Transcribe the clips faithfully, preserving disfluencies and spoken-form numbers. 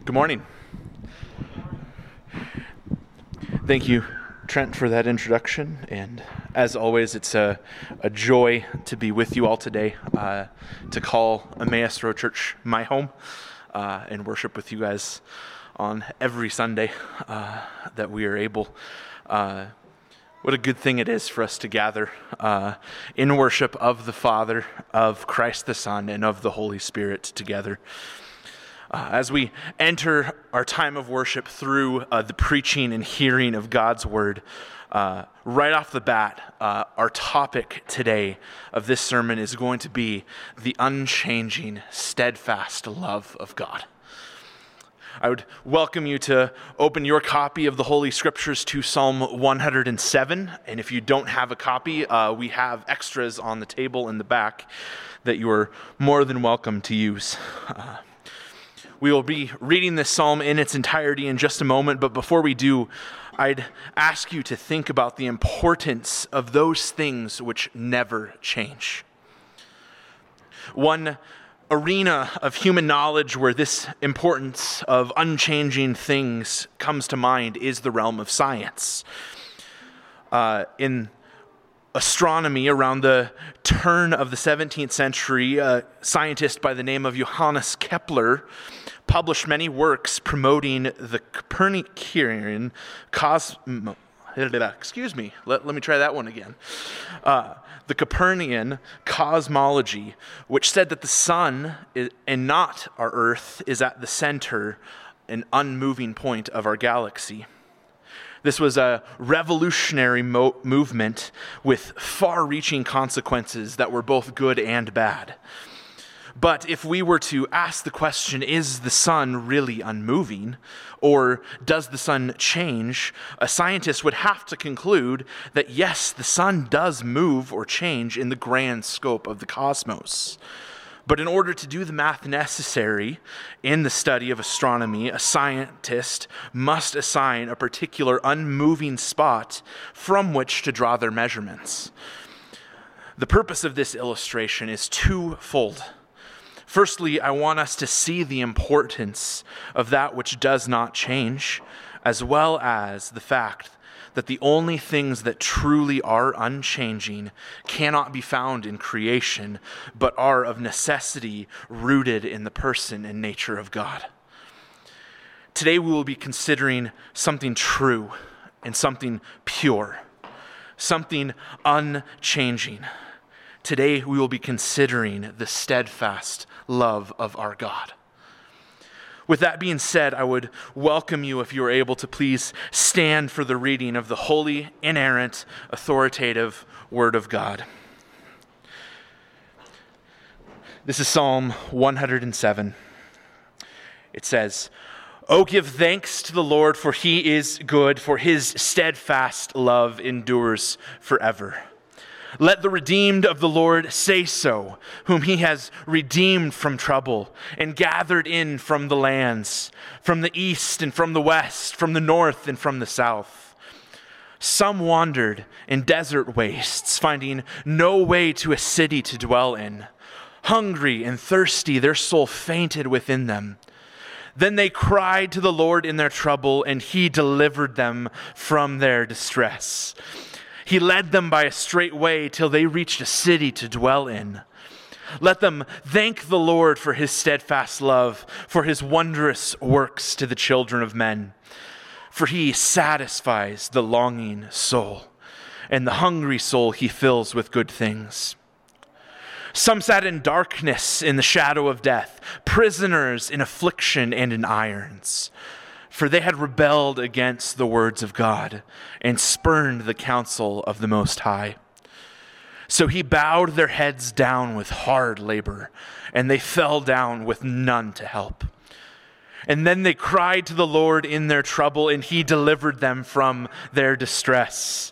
Good morning. Thank you, Trent, for that introduction. And as always, it's a, a joy to be with you all today, uh, to call Emmaus Road Church my home uh, and worship with you guys on every Sunday uh, that we are able. Uh, what a good thing it is for us to gather uh, in worship of the Father, of Christ the Son, and of the Holy Spirit together. Uh, as we enter our time of worship through uh, the preaching and hearing of God's Word, uh, right off the bat, uh, our topic today of this sermon is going to be the unchanging, steadfast love of God. I would welcome you to open your copy of the Holy Scriptures to Psalm one hundred seven, and if you don't have a copy, uh, we have extras on the table in the back that you are more than welcome to use. Uh, We will be reading this psalm in its entirety in just a moment, but before we do, I'd ask you to think about the importance of those things which never change. One arena of human knowledge where this importance of unchanging things comes to mind is the realm of science. Uh, in astronomy, around the turn of the seventeenth century, a scientist by the name of Johannes Kepler published many works promoting the Copernican cosmo. Excuse me. Let, let me try that one again. Uh, the Copernican cosmology, which said that the sun is, and not our Earth is at the center, an unmoving point of our galaxy. This was a revolutionary mo- movement with far-reaching consequences that were both good and bad. But if we were to ask the question, is the sun really unmoving, or does the sun change, a scientist would have to conclude that yes, the sun does move or change in the grand scope of the cosmos. But in order to do the math necessary in the study of astronomy, a scientist must assign a particular unmoving spot from which to draw their measurements. The purpose of this illustration is twofold. Firstly, I want us to see the importance of that which does not change, as well as the fact that the only things that truly are unchanging cannot be found in creation, but are of necessity rooted in the person and nature of God. Today we will be considering something true and something pure, something unchanging. Today we will be considering the steadfast love of our God. With that being said, I would welcome you, if you are able to, please stand for the reading of the holy, inerrant, authoritative Word of God. This is Psalm one hundred seven. It says, "Oh, give thanks to the Lord, for he is good, for his steadfast love endures forever. Let the redeemed of the Lord say so, whom he has redeemed from trouble and gathered in from the lands, from the east and from the west, from the north and from the south. Some wandered in desert wastes, finding no way to a city to dwell in. Hungry and thirsty, their soul fainted within them. Then they cried to the Lord in their trouble, and he delivered them from their distress. He led them by a straight way till they reached a city to dwell in. Let them thank the Lord for his steadfast love, for his wondrous works to the children of men. For he satisfies the longing soul, and the hungry soul he fills with good things. Some sat in darkness in the shadow of death, prisoners in affliction and in irons. For they had rebelled against the words of God and spurned the counsel of the Most High. So he bowed their heads down with hard labor, and they fell down with none to help. And then they cried to the Lord in their trouble, and he delivered them from their distress.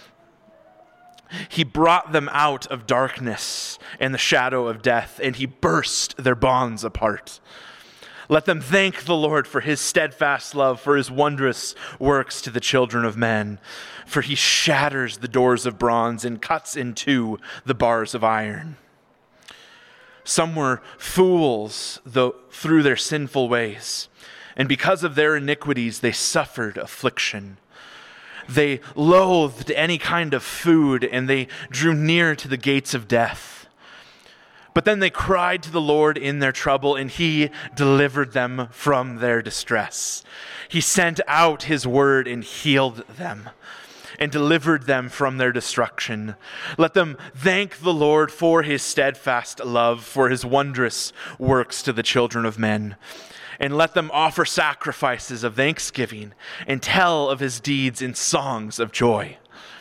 He brought them out of darkness and the shadow of death, and he burst their bonds apart. Let them thank the Lord for his steadfast love, for his wondrous works to the children of men. For he shatters the doors of bronze and cuts in two the bars of iron. Some were fools though, through their sinful ways, and because of their iniquities they suffered affliction. They loathed any kind of food, and they drew near to the gates of death. But then they cried to the Lord in their trouble, and he delivered them from their distress. He sent out his word and healed them, and delivered them from their destruction. Let them thank the Lord for his steadfast love, for his wondrous works to the children of men. And let them offer sacrifices of thanksgiving and tell of his deeds in songs of joy.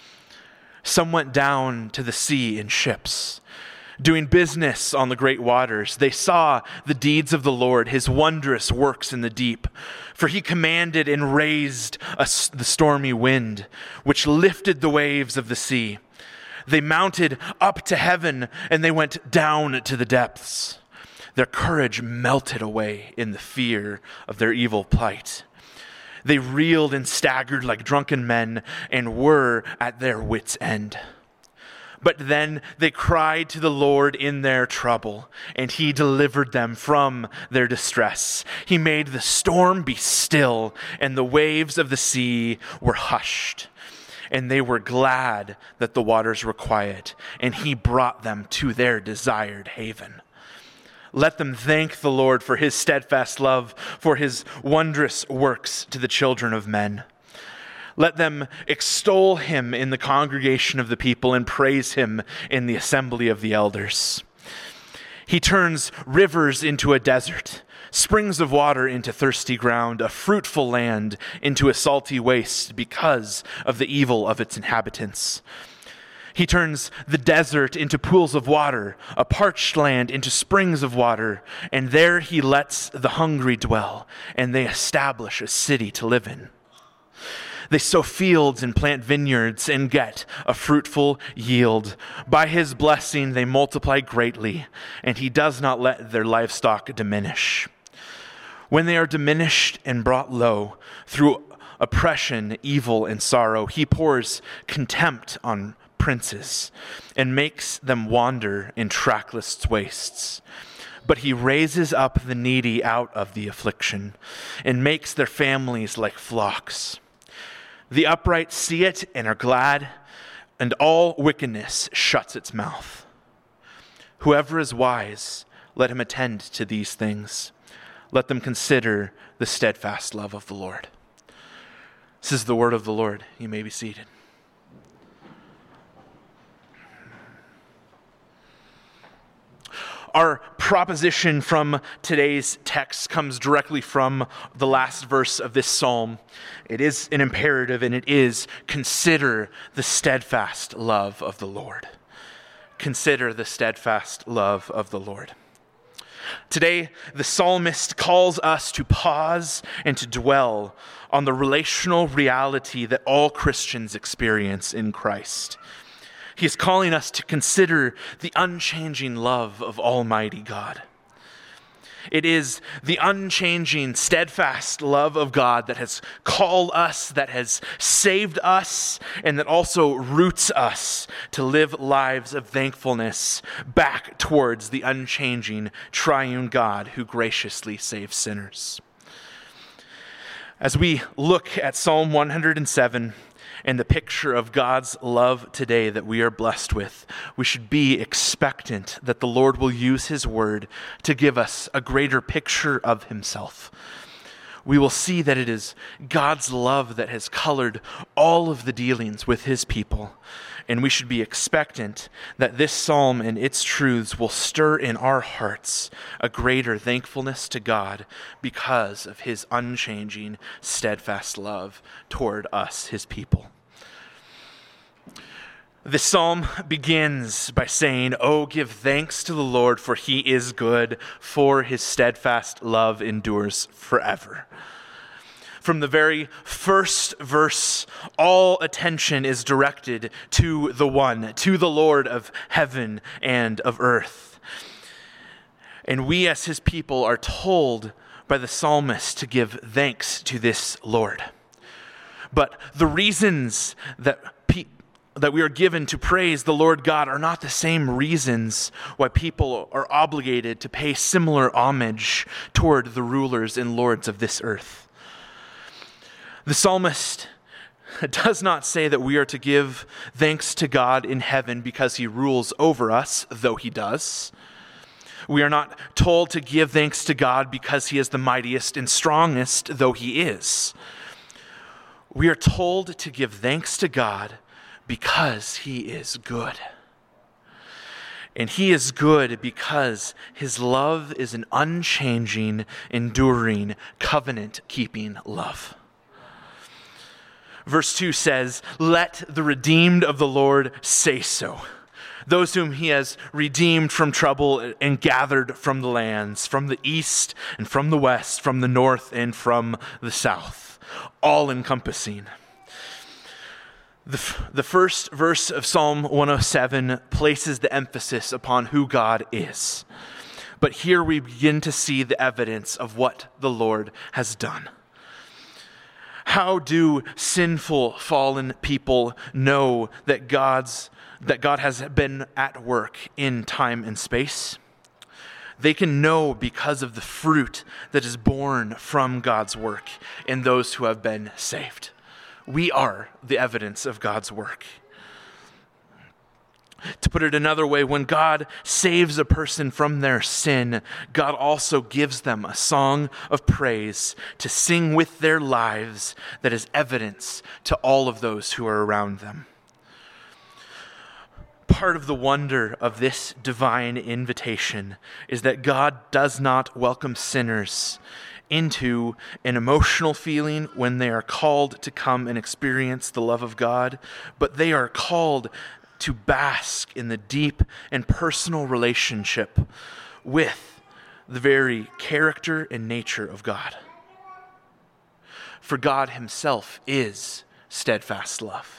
Some went down to the sea in ships, doing business on the great waters. They saw the deeds of the Lord, his wondrous works in the deep. For he commanded and raised a, the stormy wind, which lifted the waves of the sea. They mounted up to heaven, and they went down to the depths. Their courage melted away in the fear of their evil plight. They reeled and staggered like drunken men and were at their wits' end. But then they cried to the Lord in their trouble, and he delivered them from their distress. He made the storm be still, and the waves of the sea were hushed. And they were glad that the waters were quiet, and he brought them to their desired haven. Let them thank the Lord for his steadfast love, for his wondrous works to the children of men. Let them extol him in the congregation of the people and praise him in the assembly of the elders. He turns rivers into a desert, springs of water into thirsty ground, a fruitful land into a salty waste because of the evil of its inhabitants. He turns the desert into pools of water, a parched land into springs of water, and there he lets the hungry dwell, and they establish a city to live in. They sow fields and plant vineyards and get a fruitful yield. By his blessing they multiply greatly, and he does not let their livestock diminish. When they are diminished and brought low through oppression, evil, and sorrow, he pours contempt on princes and makes them wander in trackless wastes. But he raises up the needy out of the affliction and makes their families like flocks. The upright see it and are glad, and all wickedness shuts its mouth. Whoever is wise, let him attend to these things. Let them consider the steadfast love of the Lord. This is the word of the Lord. You may be seated. Our proposition from today's text comes directly from the last verse of this psalm. It is an imperative, and it is, consider the steadfast love of the Lord. Consider the steadfast love of the Lord. Today, the psalmist calls us to pause and to dwell on the relational reality that all Christians experience in Christ. He is calling us to consider the unchanging love of Almighty God. It is the unchanging, steadfast love of God that has called us, that has saved us, and that also roots us to live lives of thankfulness back towards the unchanging, triune God who graciously saves sinners. As we look at Psalm one hundred seven, and the picture of God's love today that we are blessed with, we should be expectant that the Lord will use his word to give us a greater picture of himself. We will see that it is God's love that has colored all of the dealings with his people, and we should be expectant that this psalm and its truths will stir in our hearts a greater thankfulness to God because of his unchanging, steadfast love toward us, his people. This psalm begins by saying, "Oh, give thanks to the Lord, for he is good, for his steadfast love endures forever." From the very first verse, all attention is directed to the one, to the Lord of heaven and of earth. And we as his people are told by the psalmist to give thanks to this Lord. But the reasons that pe- that we are given to praise the Lord God are not the same reasons why people are obligated to pay similar homage toward the rulers and lords of this earth. The psalmist does not say that we are to give thanks to God in heaven because he rules over us, though he does. We are not told to give thanks to God because he is the mightiest and strongest, though he is. We are told to give thanks to God because he is good. And he is good because his love is an unchanging, enduring, covenant-keeping love. Verse two says, "Let the redeemed of the Lord say so. Those whom he has redeemed from trouble and gathered from the lands, from the east and from the west, from the north and from the south." All encompassing. The, f- the first verse of Psalm one oh seven places the emphasis upon who God is. But here we begin to see the evidence of what the Lord has done. How do sinful, fallen people know that God's that God has been at work in time and space? They can know because of the fruit that is born from God's work in those who have been saved. We are the evidence of God's work. To put it another way, when God saves a person from their sin, God also gives them a song of praise to sing with their lives that is evidence to all of those who are around them. Part of the wonder of this divine invitation is that God does not welcome sinners into an emotional feeling when they are called to come and experience the love of God, but they are called to bask in the deep and personal relationship with the very character and nature of God. For God himself is steadfast love.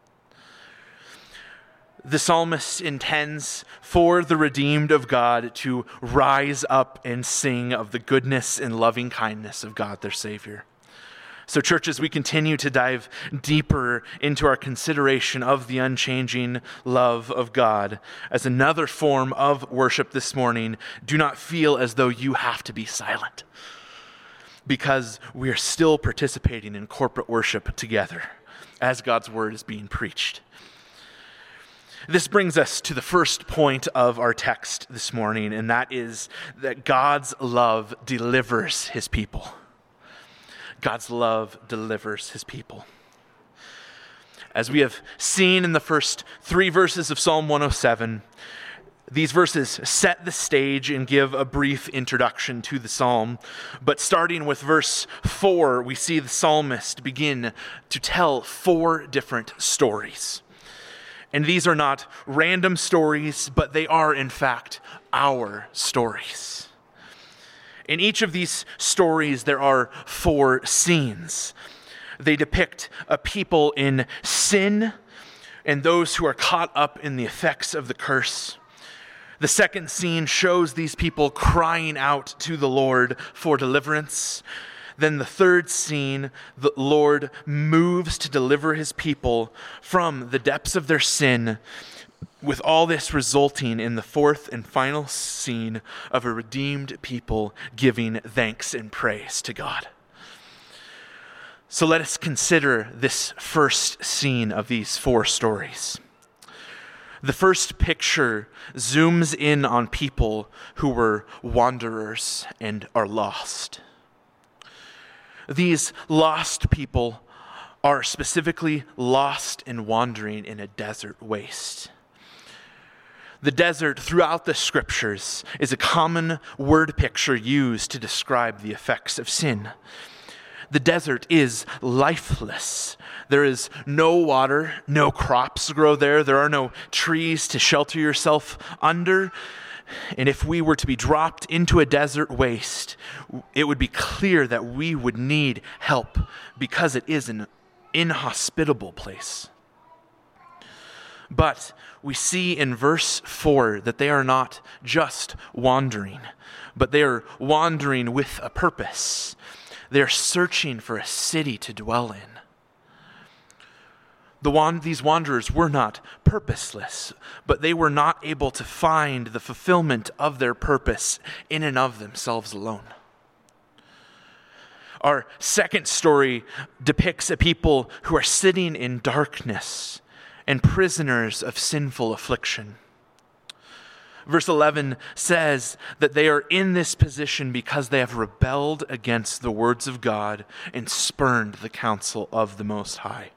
The psalmist intends for the redeemed of God to rise up and sing of the goodness and loving kindness of God, their Savior. So, church, as we continue to dive deeper into our consideration of the unchanging love of God as another form of worship this morning, do not feel as though you have to be silent, because we are still participating in corporate worship together as God's word is being preached. This brings us to the first point of our text this morning, and that is that God's love delivers his people. God's love delivers his people. As we have seen in the first three verses of Psalm one oh seven, these verses set the stage and give a brief introduction to the psalm. But starting with verse four, we see the psalmist begin to tell four different stories. And these are not random stories, but they are, in fact, our stories. In each of these stories, there are four scenes. They depict a people in sin and those who are caught up in the effects of the curse. The second scene shows these people crying out to the Lord for deliverance. Then the third scene, the Lord moves to deliver his people from the depths of their sin, with all this resulting in the fourth and final scene of a redeemed people giving thanks and praise to God. So let us consider this first scene of these four stories. The first picture zooms in on people who were wanderers and are lost. These lost people are specifically lost and wandering in a desert waste. The desert throughout the scriptures is a common word picture used to describe the effects of sin. The desert is lifeless. There is no water, no crops grow there. There are no trees to shelter yourself under. And if we were to be dropped into a desert waste, it would be clear that we would need help because it is an inhospitable place. But we see in verse four that they are not just wandering, but they are wandering with a purpose. They are searching for a city to dwell in. The wan- these wanderers were not purposeless, but they were not able to find the fulfillment of their purpose in and of themselves alone. Our second story depicts a people who are sitting in darkness and prisoners of sinful affliction. Verse eleven says that they are in this position because they have rebelled against the words of God and spurned the counsel of the Most High.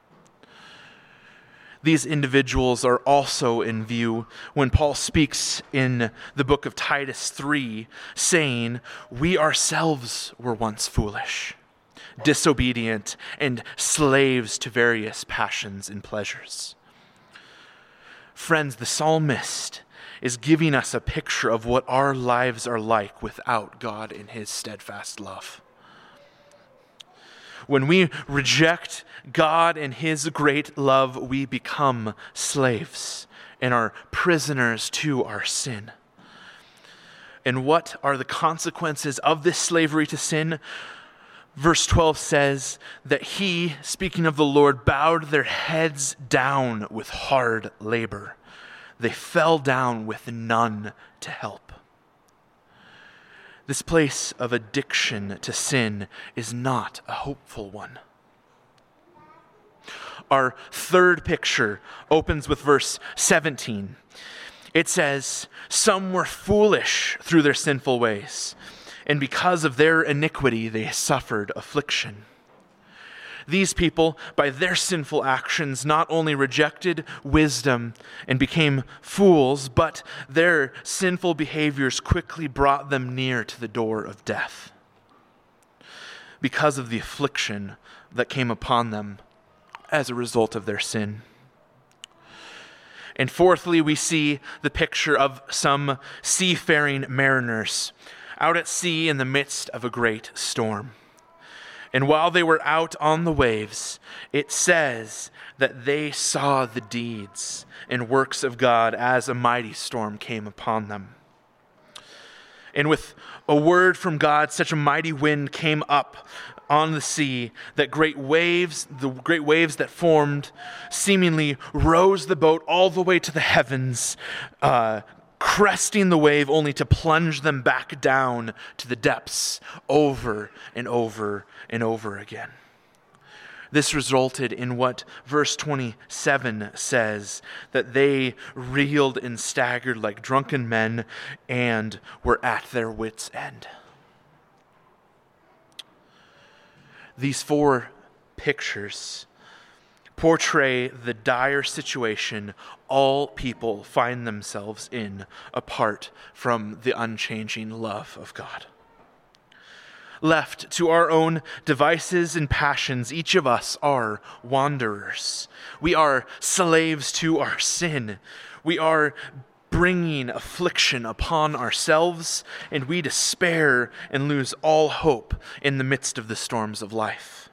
These individuals are also in view when Paul speaks in the book of Titus three, saying, "We ourselves were once foolish, disobedient, and slaves to various passions and pleasures." Friends, the psalmist is giving us a picture of what our lives are like without God and his steadfast love. When we reject God and his great love, we become slaves and are prisoners to our sin. And what are the consequences of this slavery to sin? Verse twelve says that he, speaking of the Lord, bowed their heads down with hard labor. They fell down with none to help. This place of addiction to sin is not a hopeful one. Our third picture opens with verse seventeen. It says, "Some were foolish through their sinful ways, and because of their iniquity they suffered affliction." These people, by their sinful actions, not only rejected wisdom and became fools, but their sinful behaviors quickly brought them near to the door of death because of the affliction that came upon them as a result of their sin. And fourthly, we see the picture of some seafaring mariners out at sea in the midst of a great storm. And while they were out on the waves, it says that they saw the deeds and works of God as a mighty storm came upon them. And with a word from God, such a mighty wind came up on the sea that great waves, the great waves that formed, seemingly rose the boat all the way to the heavens, uh, cresting the wave only to plunge them back down to the depths over and over and over again. This resulted in what verse twenty-seven says, that they reeled and staggered like drunken men and were at their wits' end. These four pictures portray the dire situation all people find themselves in apart from the unchanging love of God. Left to our own devices and passions, each of us are wanderers. We are slaves to our sin. We are bringing affliction upon ourselves, and we despair and lose all hope in the midst of the storms of life.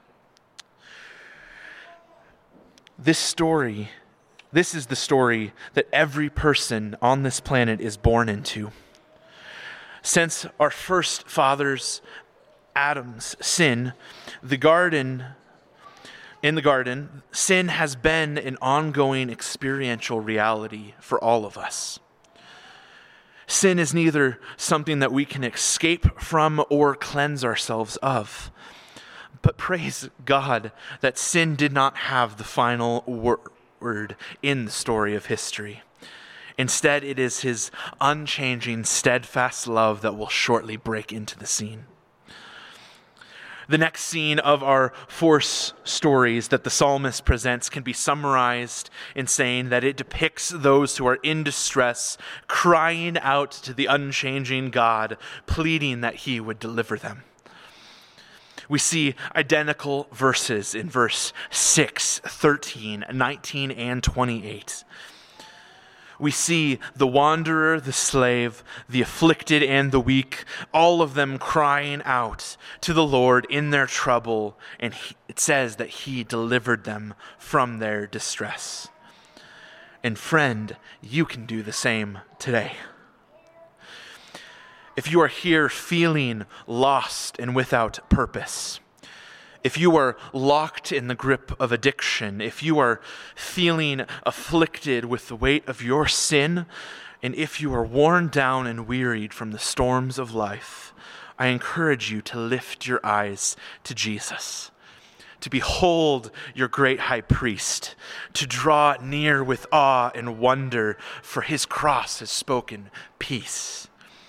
This story, this is the story that every person on this planet is born into. Since our first fathers, Adam's sin, the garden, in the garden, sin has been an ongoing experiential reality for all of us. Sin is neither something that we can escape from or cleanse ourselves of. But praise God that sin did not have the final word in the story of history. Instead, it is his unchanging, steadfast love that will shortly break into the scene. The next scene of our four stories that the psalmist presents can be summarized in saying that it depicts those who are in distress, crying out to the unchanging God, pleading that he would deliver them. We see identical verses in verse six, thirteen, nineteen, and twenty-eight. We see the wanderer, the slave, the afflicted, and the weak, all of them crying out to the Lord in their trouble, and he, it says that he delivered them from their distress. And friend, you can do the same today. If you are here feeling lost and without purpose, If you are locked in the grip of addiction, if you are feeling afflicted with the weight of your sin, and if you are worn down and wearied from the storms of life, I encourage you to lift your eyes to Jesus, to behold your great high priest, to draw near with awe and wonder, for his cross has spoken peace.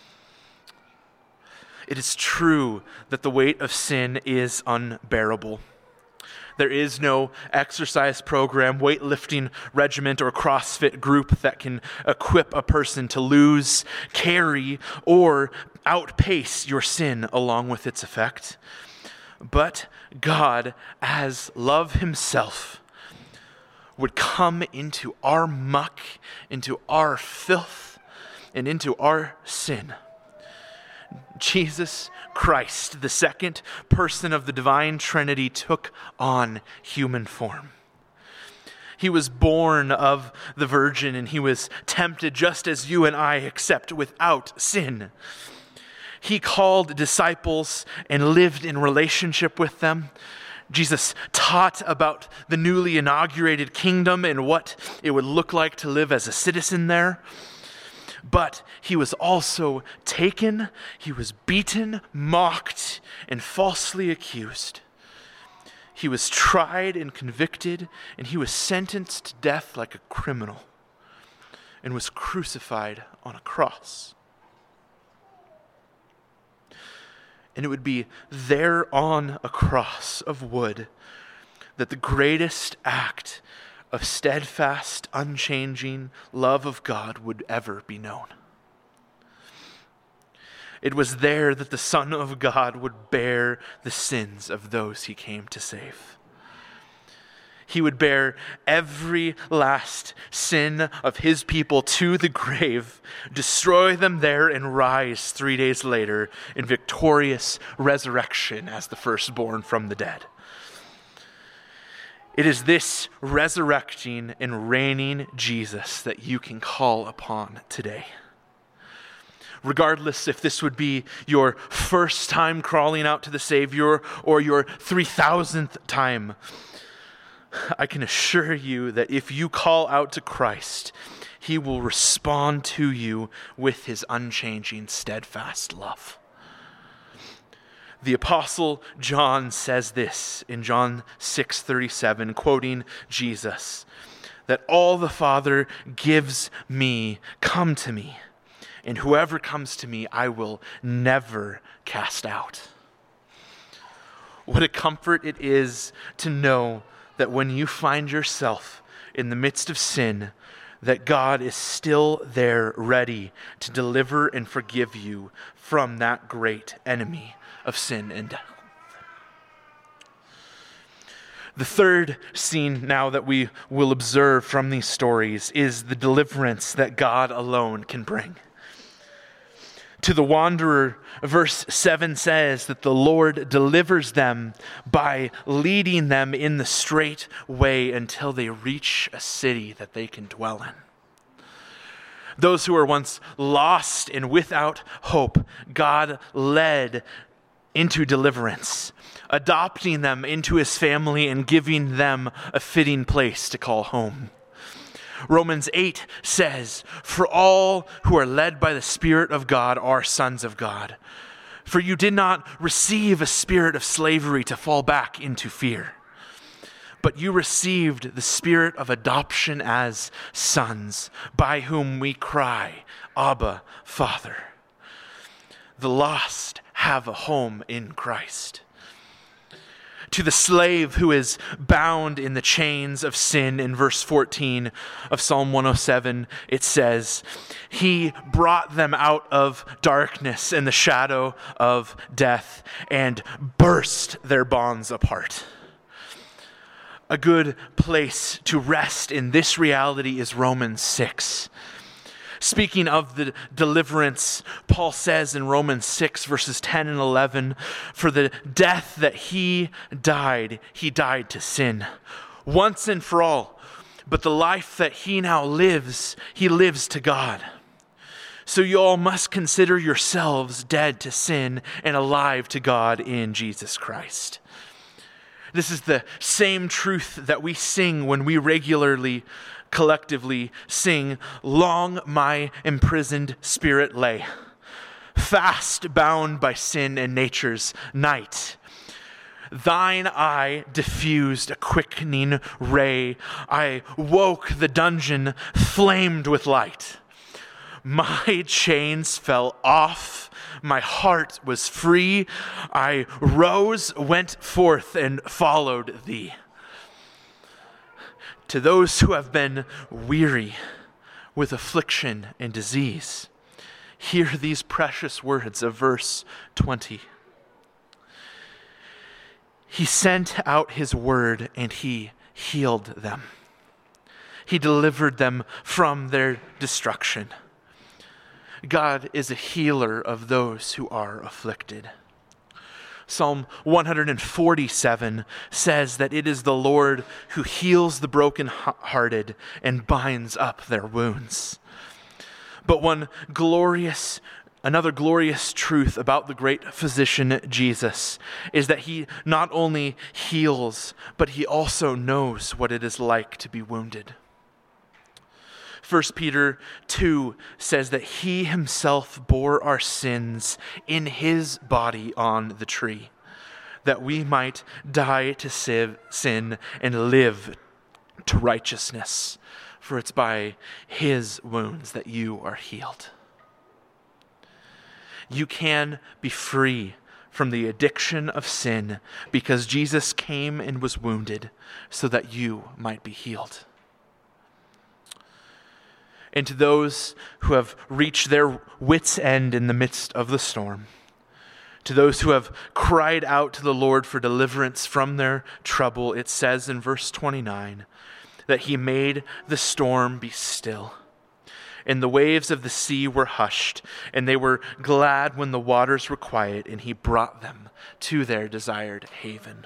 It is true that the weight of sin is unbearable. There is no exercise program, weightlifting regiment, or CrossFit group that can equip a person to lose, carry, or outpace your sin along with its effect. But God, as love himself, would come into our muck, into our filth, and into our sin. Jesus Christ, the second person of the divine Trinity, took on human form. He was born of the Virgin, and he was tempted just as you and I, except without sin. He called disciples and lived in relationship with them. Jesus taught about the newly inaugurated kingdom and what it would look like to live as a citizen there. But he was also taken, he was beaten, mocked, and falsely accused. He was tried and convicted, and he was sentenced to death like a criminal, and was crucified on a cross. And it would be there on a cross of wood that the greatest act of steadfast, unchanging love of God would ever be known. It was there that the Son of God would bear the sins of those he came to save. He would bear every last sin of his people to the grave, destroy them there, and rise three days later in victorious resurrection as the firstborn from the dead. It is this resurrecting and reigning Jesus that you can call upon today. Regardless if this would be your first time crawling out to the Savior or your three thousandth time, I can assure you that if you call out to Christ, he will respond to you with his unchanging, steadfast love. The Apostle John says this in John six thirty-seven, quoting Jesus, that all the Father gives me come to me, and whoever comes to me I will never cast out. What a comfort it is to know that when you find yourself in the midst of sin, that God is still there ready to deliver and forgive you from that great enemy of sin and death. The third scene now that we will observe from these stories is the deliverance that God alone can bring. To the wanderer, verse seven says that the Lord delivers them by leading them in the straight way until they reach a city that they can dwell in. Those who were once lost and without hope, God led into deliverance, adopting them into his family and giving them a fitting place to call home. Romans eight says, "For all who are led by the Spirit of God are sons of God. For you did not receive a spirit of slavery to fall back into fear, but you received the spirit of adoption as sons, by whom we cry, Abba, Father." The lost have a home in Christ. To the slave who is bound in the chains of sin, in verse fourteen of Psalm one oh seven, it says, "He brought them out of darkness and the shadow of death and burst their bonds apart." A good place to rest in this reality is Romans six. Speaking of the deliverance, Paul says in Romans six, verses ten and eleven, "For the death that he died, he died to sin, once and for all. But the life that he now lives, he lives to God. So you all must consider yourselves dead to sin and alive to God in Jesus Christ." This is the same truth that we sing when we regularly, collectively sing, "Long my imprisoned spirit lay, fast bound by sin and nature's night. Thine eye diffused a quickening ray. I woke, the dungeon flamed with light. My chains fell off, my heart was free. I rose, went forth, and followed thee." To those who have been weary with affliction and disease, hear these precious words of verse twenty. He sent out his word and he healed them. He delivered them from their destruction. God is a healer of those who are afflicted. Psalm one forty-seven says that it is the Lord who heals the brokenhearted and binds up their wounds. But one glorious, another glorious truth about the great physician Jesus is that he not only heals, but he also knows what it is like to be wounded. First Peter two says that he himself bore our sins in his body on the tree, that we might die to sin and live to righteousness. For it's by his wounds that you are healed. You can be free from the addiction of sin because Jesus came and was wounded so that you might be healed. And to those who have reached their wits' end in the midst of the storm, to those who have cried out to the Lord for deliverance from their trouble, it says in verse twenty-nine that he made the storm be still, and the waves of the sea were hushed, and they were glad when the waters were quiet, and he brought them to their desired haven.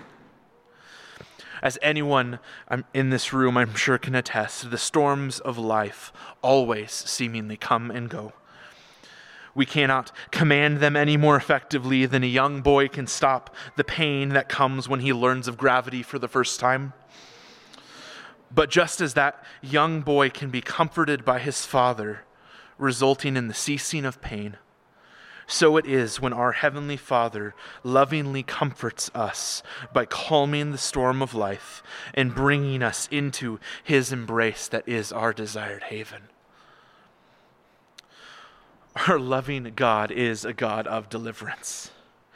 As anyone in this room, I'm sure, can attest, the storms of life always seemingly come and go. We cannot command them any more effectively than a young boy can stop the pain that comes when he learns of gravity for the first time. But just as that young boy can be comforted by his father, resulting in the ceasing of pain, so it is when our Heavenly Father lovingly comforts us by calming the storm of life and bringing us into his embrace that is our desired haven. Our loving God is a God of deliverance.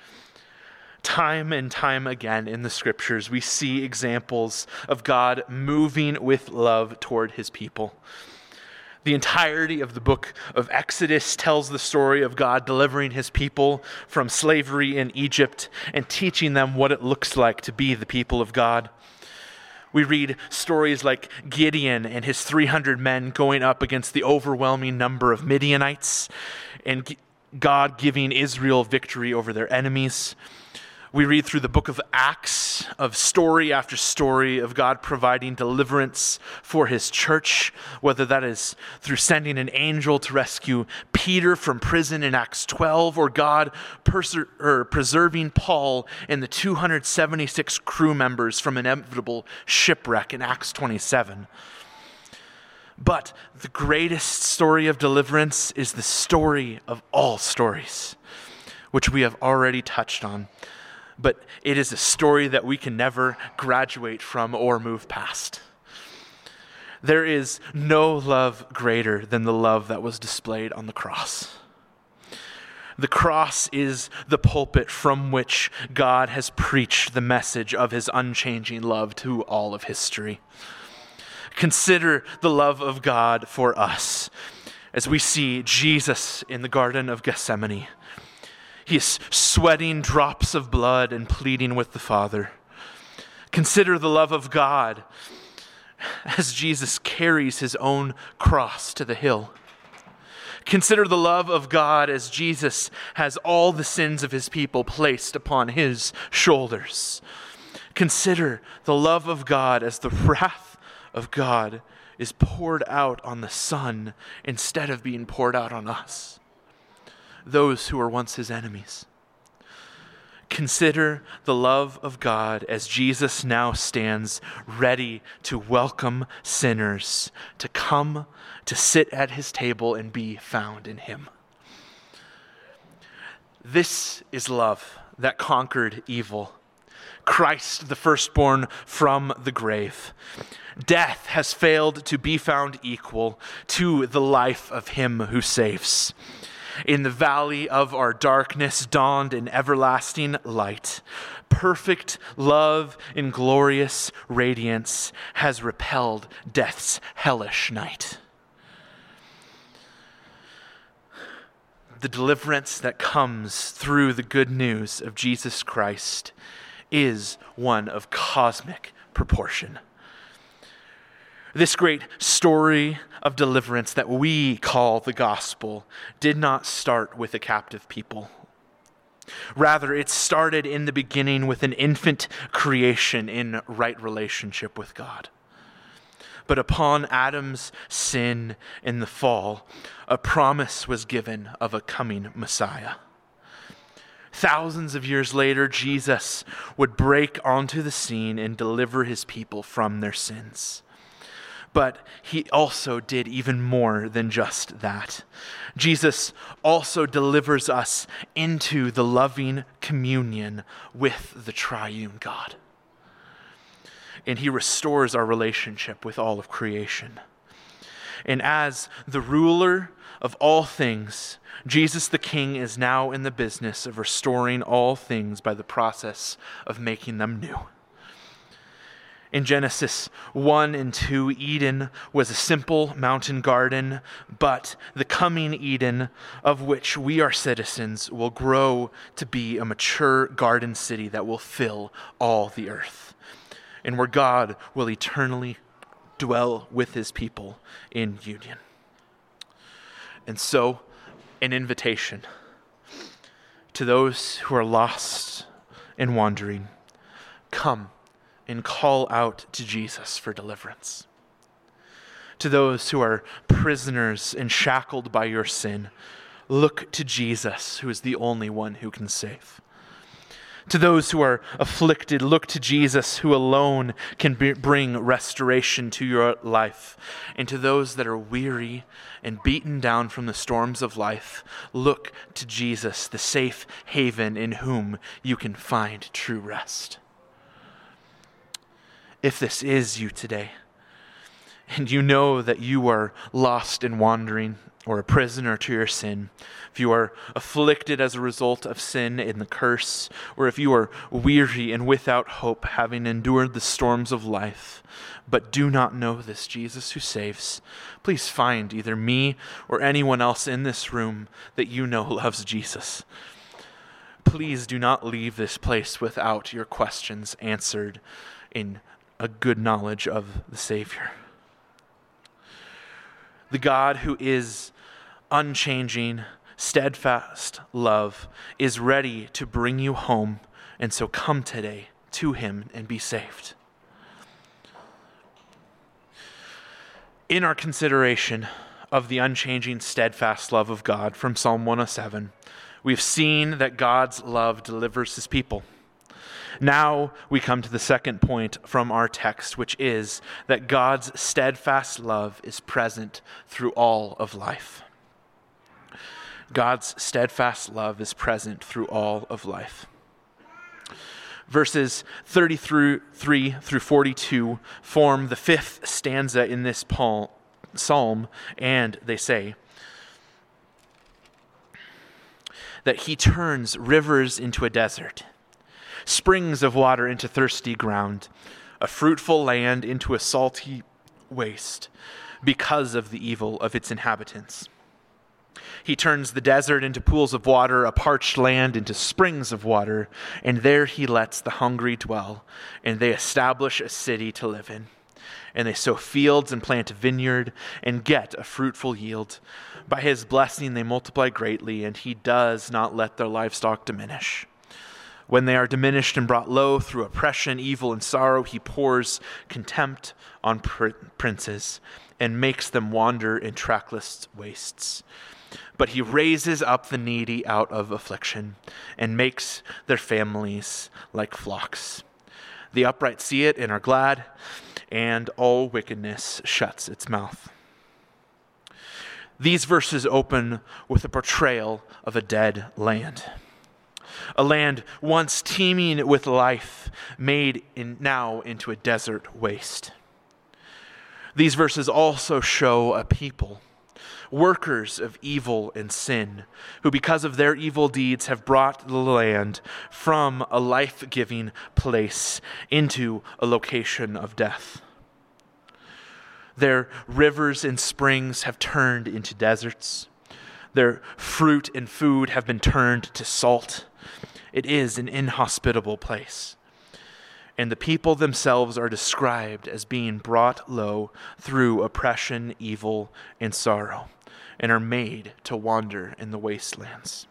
Time and time again in the scriptures, we see examples of God moving with love toward his people. The entirety of the book of Exodus tells the story of God delivering his people from slavery in Egypt and teaching them what it looks like to be the people of God. We read stories like Gideon and his three hundred men going up against the overwhelming number of Midianites and God giving Israel victory over their enemies. We read through the book of Acts of story after story of God providing deliverance for his church, whether that is through sending an angel to rescue Peter from prison in Acts twelve, or God pers- or preserving Paul and the two hundred seventy-six crew members from inevitable shipwreck in Acts twenty-seven. But the greatest story of deliverance is the story of all stories, which we have already touched on. But it is a story that we can never graduate from or move past. There is no love greater than the love that was displayed on the cross. The cross is the pulpit from which God has preached the message of his unchanging love to all of history. Consider the love of God for us as we see Jesus in the Garden of Gethsemane. He is sweating drops of blood and pleading with the Father. Consider the love of God as Jesus carries his own cross to the hill. Consider the love of God as Jesus has all the sins of his people placed upon his shoulders. Consider the love of God as the wrath of God is poured out on the Son instead of being poured out on us, those who were once his enemies. Consider the love of God as Jesus now stands ready to welcome sinners to come to sit at his table and be found in him. This is love that conquered evil. Christ, the firstborn from the grave. Death has failed to be found equal to the life of him who saves. In the valley of our darkness dawned an everlasting light. Perfect love in glorious radiance has repelled death's hellish night. The deliverance that comes through the good news of Jesus Christ is one of cosmic proportion. This great story of deliverance that we call the gospel did not start with a captive people. Rather, it started in the beginning with an infant creation in right relationship with God. But upon Adam's sin in the fall, a promise was given of a coming Messiah. Thousands of years later, Jesus would break onto the scene and deliver his people from their sins. But he also did even more than just that. Jesus also delivers us into the loving communion with the triune God. And he restores our relationship with all of creation. And as the ruler of all things, Jesus the King is now in the business of restoring all things by the process of making them new. In Genesis one and two, Eden was a simple mountain garden, but the coming Eden, of which we are citizens, will grow to be a mature garden city that will fill all the earth, and where God will eternally dwell with his people in union. And so, an invitation to those who are lost and wandering, come and call out to Jesus for deliverance. To those who are prisoners and shackled by your sin, look to Jesus, who is the only one who can save. To those who are afflicted, look to Jesus, who alone can be, bring restoration to your life. And to those that are weary and beaten down from the storms of life, look to Jesus, the safe haven in whom you can find true rest. If this is you today, and you know that you are lost and wandering, or a prisoner to your sin, if you are afflicted as a result of sin and the curse, or if you are weary and without hope, having endured the storms of life, but do not know this Jesus who saves, please find either me or anyone else in this room that you know loves Jesus. Please do not leave this place without your questions answered in a good knowledge of the Savior. The God who is unchanging, steadfast love is ready to bring you home, and so come today to him and be saved. In our consideration of the unchanging, steadfast love of God from Psalm one oh seven, we've seen that God's love delivers his people. Now we come to the second point from our text, which is that God's steadfast love is present through all of life. God's steadfast love is present through all of life. Verses thirty-three through forty-two form the fifth stanza in this psalm, and they say that he turns rivers into a desert, springs of water into thirsty ground, a fruitful land into a salty waste, because of the evil of its inhabitants. He turns the desert into pools of water, a parched land into springs of water, and there he lets the hungry dwell, and they establish a city to live in. And they sow fields and plant a vineyard and get a fruitful yield. By his blessing they multiply greatly, and he does not let their livestock diminish. When they are diminished and brought low through oppression, evil, and sorrow, he pours contempt on pr- princes and makes them wander in trackless wastes. but he raises up the needy out of affliction and makes their families like flocks. The upright see it and are glad, and all wickedness shuts its mouth. These verses open with a portrayal of a dead land. A land once teeming with life, made in, now into a desert waste. These verses also show a people, workers of evil and sin, who because of their evil deeds have brought the land from a life-giving place into a location of death. Their rivers and springs have turned into deserts. Their fruit and food have been turned to salt. It is an inhospitable place. And the people themselves are described as being brought low through oppression, evil, and sorrow, and are made to wander in the wastelands.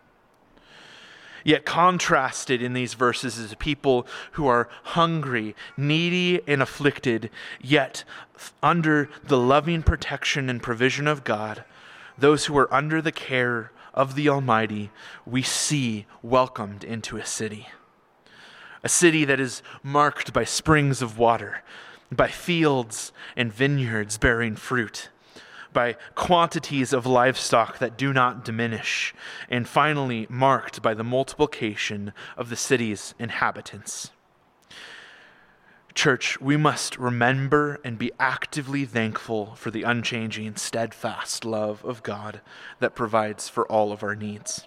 Yet contrasted in these verses is a people who are hungry, needy, and afflicted, yet under the loving protection and provision of God, those who are under the care of the Almighty, we see welcomed into a city. A city that is marked by springs of water, by fields and vineyards bearing fruit, by quantities of livestock that do not diminish, and finally marked by the multiplication of the city's inhabitants. Church, we must remember and be actively thankful for the unchanging, steadfast love of God that provides for all of our needs.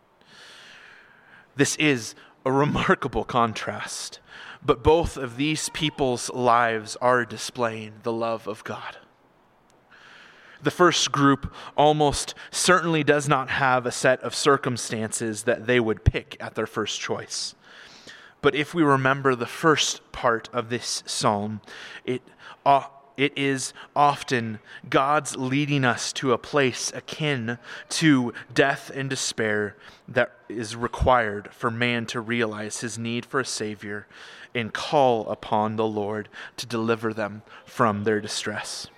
This is a remarkable contrast, but both of these people's lives are displaying the love of God. The first group almost certainly does not have a set of circumstances that they would pick at their first choice. But if we remember the first part of this psalm, it, uh, it is often God's leading us to a place akin to death and despair that is required for man to realize his need for a Savior and call upon the Lord to deliver them from their distress.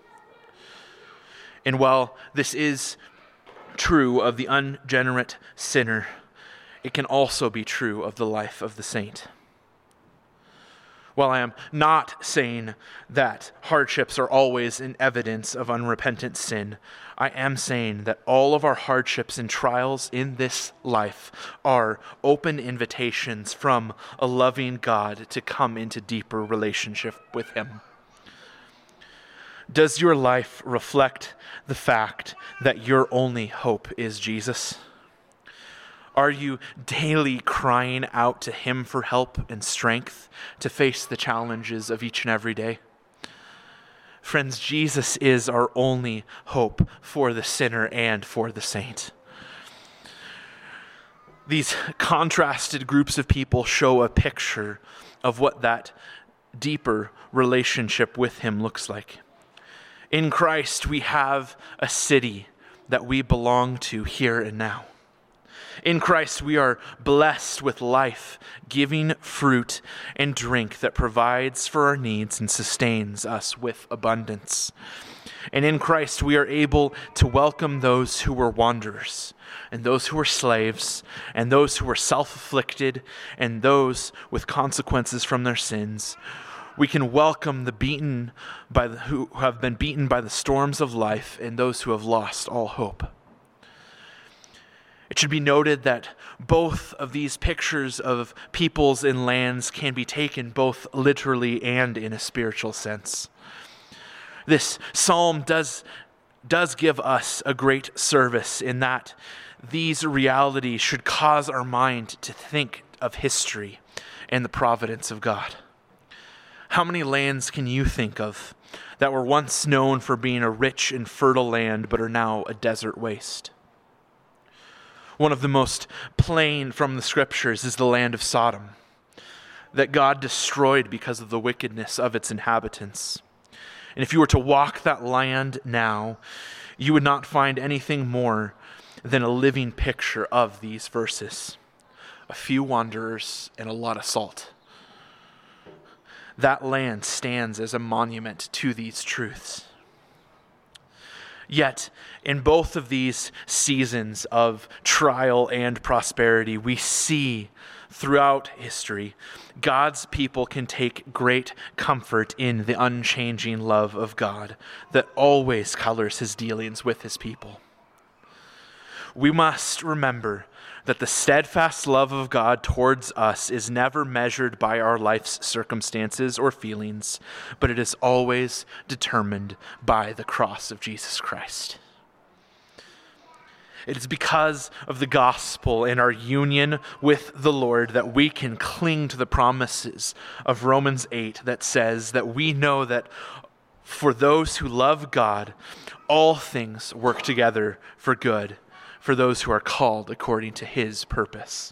And while this is true of the unregenerate sinner, it can also be true of the life of the saint. While I am not saying that hardships are always an evidence of unrepentant sin, I am saying that all of our hardships and trials in this life are open invitations from a loving God to come into deeper relationship with Him. Does your life reflect the fact that your only hope is Jesus? Are you daily crying out to Him for help and strength to face the challenges of each and every day? Friends, Jesus is our only hope for the sinner and for the saint. These contrasted groups of people show a picture of what that deeper relationship with Him looks like. In Christ, we have a city that we belong to here and now. In Christ, we are blessed with life, giving fruit and drink that provides for our needs and sustains us with abundance. And in Christ, we are able to welcome those who were wanderers, and those who were slaves, and those who were self-afflicted, and those with consequences from their sins. We can welcome the beaten by the, who have been beaten by the storms of life, and those who have lost all hope. It should be noted that both of these pictures of peoples and lands can be taken both literally and in a spiritual sense. This psalm does, does give us a great service in that these realities should cause our mind to think of history and the providence of God. How many lands can you think of that were once known for being a rich and fertile land but are now a desert waste? One of the most plain from the scriptures is the land of Sodom, that God destroyed because of the wickedness of its inhabitants. And if you were to walk that land now, you would not find anything more than a living picture of these verses. A few wanderers and a lot of salt. That land stands as a monument to these truths. Yet, in both of these seasons of trial and prosperity, we see throughout history, God's people can take great comfort in the unchanging love of God that always colors his dealings with his people. We must remember that the steadfast love of God towards us is never measured by our life's circumstances or feelings, but it is always determined by the cross of Jesus Christ. It is because of the gospel and our union with the Lord that we can cling to the promises of Romans eight that says that we know that for those who love God, all things work together for good, for those who are called according to his purpose.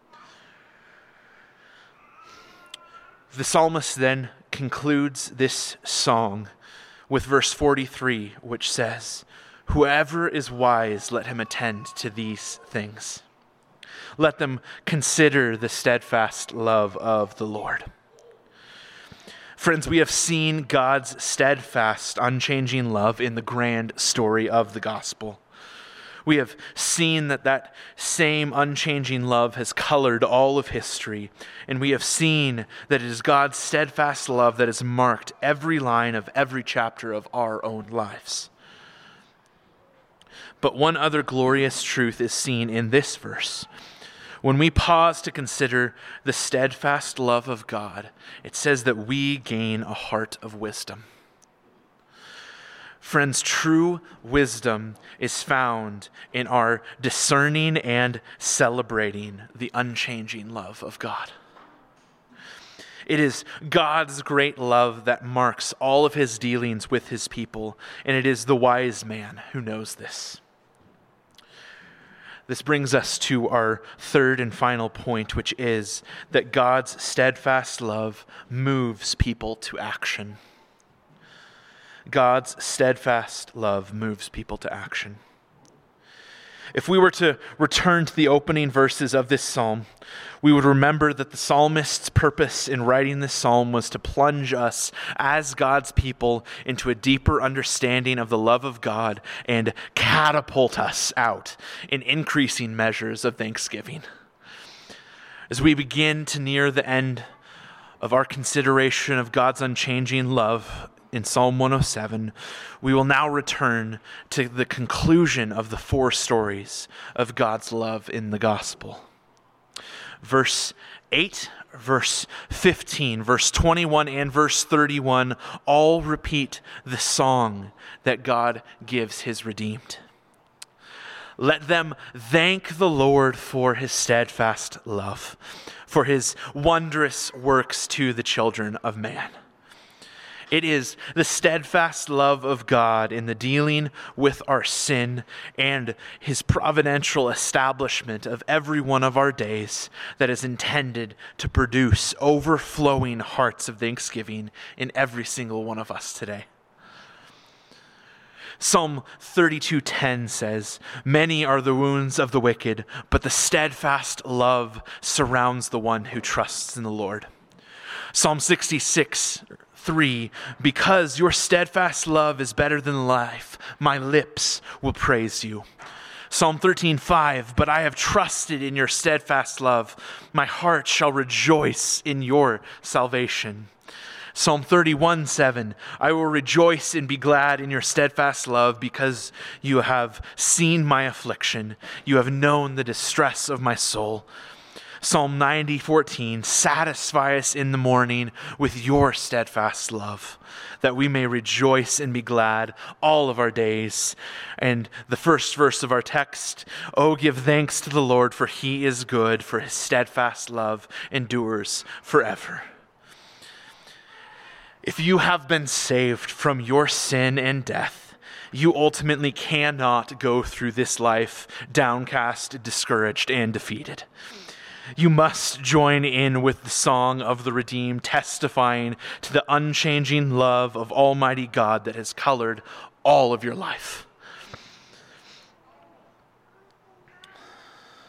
The psalmist then concludes this song with verse forty-three, which says, "Whoever is wise, let him attend to these things. Let them consider the steadfast love of the Lord." Friends, we have seen God's steadfast, unchanging love in the grand story of the gospel. We have seen that that same unchanging love has colored all of history, and we have seen that it is God's steadfast love that has marked every line of every chapter of our own lives. But one other glorious truth is seen in this verse. When we pause to consider the steadfast love of God, it says that we gain a heart of wisdom. Friends, true wisdom is found in our discerning and celebrating the unchanging love of God. It is God's great love that marks all of his dealings with his people, and it is the wise man who knows this. This brings us to our third and final point, which is that God's steadfast love moves people to action. God's steadfast love moves people to action. If we were to return to the opening verses of this psalm, we would remember that the psalmist's purpose in writing this psalm was to plunge us as God's people into a deeper understanding of the love of God and catapult us out in increasing measures of thanksgiving. As we begin to near the end of our consideration of God's unchanging love, in Psalm one oh seven, we will now return to the conclusion of the four stories of God's love in the gospel. Verse eight, verse fifteen, verse twenty-one, and verse thirty-one all repeat the song that God gives his redeemed. Let them thank the Lord for his steadfast love, for his wondrous works to the children of man. It is the steadfast love of God in the dealing with our sin and his providential establishment of every one of our days that is intended to produce overflowing hearts of thanksgiving in every single one of us today. Psalm thirty-two ten says, "Many are the wounds of the wicked, but the steadfast love surrounds the one who trusts in the Lord." Psalm sixty-six three, "Because your steadfast love is better than life, my lips will praise you." Psalm thirteen five, "But I have trusted in your steadfast love. My heart shall rejoice in your salvation." Psalm thirty-one seven, "I will rejoice and be glad in your steadfast love because you have seen my affliction. You have known the distress of my soul." Psalm ninety fourteen, "Satisfy us in the morning with your steadfast love, that we may rejoice and be glad all of our days." And the first verse of our text, "Oh, give thanks to the Lord, for he is good, for his steadfast love endures forever." If you have been saved from your sin and death, you ultimately cannot go through this life downcast, discouraged, and defeated. You must join in with the song of the redeemed, testifying to the unchanging love of Almighty God that has colored all of your life.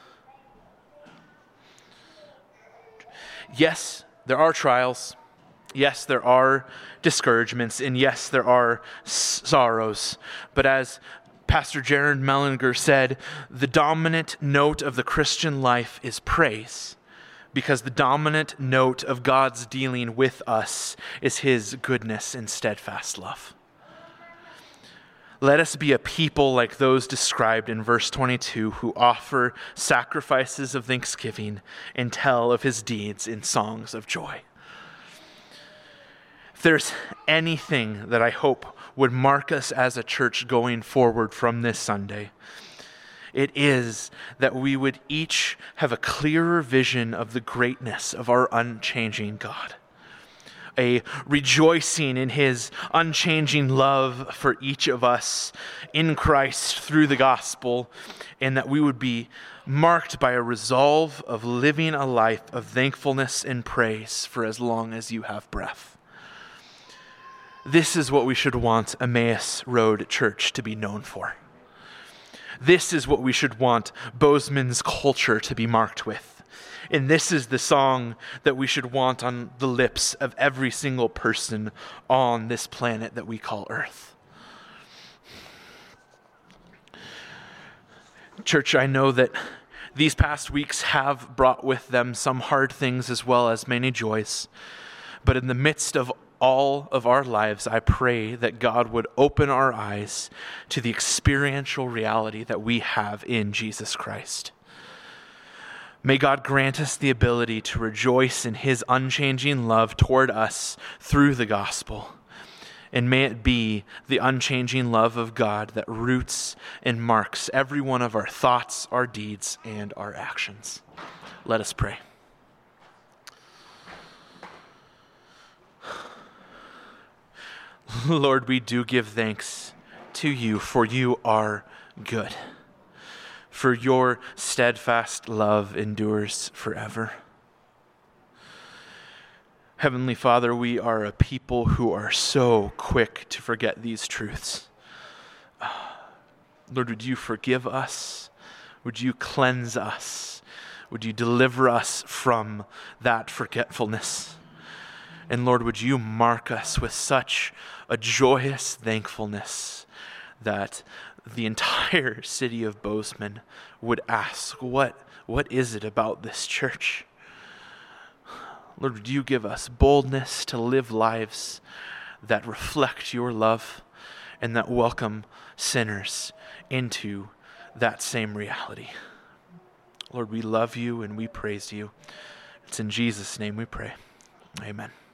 Yes, there are trials. Yes, there are discouragements, and yes, there are s- sorrows. But as Pastor Jared Mellinger said, the dominant note of the Christian life is praise, because the dominant note of God's dealing with us is his goodness and steadfast love. Let us be a people like those described in verse twenty-two, who offer sacrifices of thanksgiving and tell of his deeds in songs of joy. If there's anything that I hope would mark us as a church going forward from this Sunday, it is that we would each have a clearer vision of the greatness of our unchanging God, a rejoicing in his unchanging love for each of us in Christ through the gospel, and that we would be marked by a resolve of living a life of thankfulness and praise for as long as you have breath. This is what we should want Emmaus Road Church to be known for. This is what we should want Bozeman's culture to be marked with. And this is the song that we should want on the lips of every single person on this planet that we call Earth. Church, I know that these past weeks have brought with them some hard things as well as many joys. But in the midst of all of our lives, I pray that God would open our eyes to the experiential reality that we have in Jesus Christ. May God grant us the ability to rejoice in his unchanging love toward us through the gospel. And may it be the unchanging love of God that roots and marks every one of our thoughts, our deeds, and our actions. Let us pray. Lord, we do give thanks to you, for you are good, for your steadfast love endures forever. Heavenly Father, we are a people who are so quick to forget these truths. Lord, would you forgive us? Would you cleanse us? Would you deliver us from that forgetfulness? And Lord, would you mark us with such a joyous thankfulness that the entire city of Bozeman would ask, what, what is it about this church? Lord, would you give us boldness to live lives that reflect your love and that welcome sinners into that same reality. Lord, we love you and we praise you. It's in Jesus' name we pray. Amen.